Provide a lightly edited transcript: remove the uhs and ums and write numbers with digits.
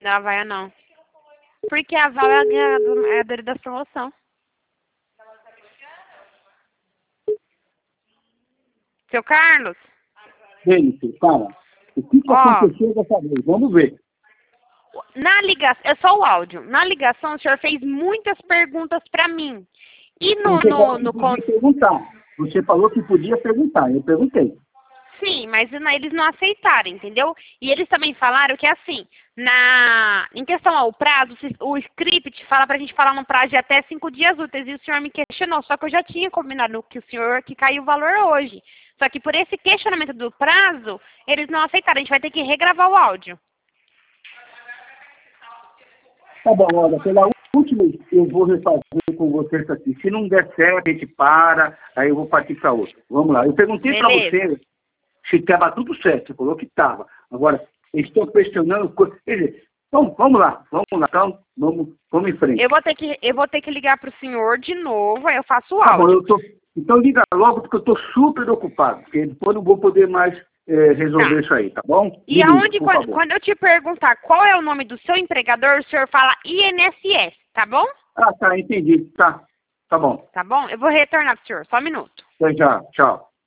Não, a vaia não. Porque a Val é a ganhadora da promoção. Seu Carlos? Gente, cara, o que aconteceu dessa vez? Vamos ver. Na ligação, é só o áudio. Na ligação, o senhor fez muitas perguntas para mim. E perguntar. Você falou que podia perguntar, eu perguntei. Sim, mas eles não aceitaram, entendeu? E eles também falaram que assim, em questão ao prazo, o script fala pra gente falar num prazo de até 5 dias úteis, e o senhor me questionou, só que eu já tinha combinado com o senhor que caiu o valor hoje. Só que por esse questionamento do prazo, eles não aceitaram, a gente vai ter que regravar o áudio. Tá bom, olha, pela última eu vou refazer com vocês aqui. Se não der certo, a gente para, aí eu vou partir para outro. Vamos lá. Eu perguntei para você se estava tudo certo. Você falou que estava. Agora, eles estão questionando. Quer dizer, então, vamos lá. Então, vamos em frente. Eu vou ter que ligar para o senhor de novo, aí eu faço o áudio. Bom, então liga logo, porque eu estou super ocupado. Porque depois não vou poder mais resolver isso aí, tá bom? E aonde, quando eu te perguntar qual é o nome do seu empregador, o senhor fala INSS, tá bom? Ah, tá, entendi. Tá bom. Tá bom? Eu vou retornar pro senhor, só um minuto. Até já, tchau.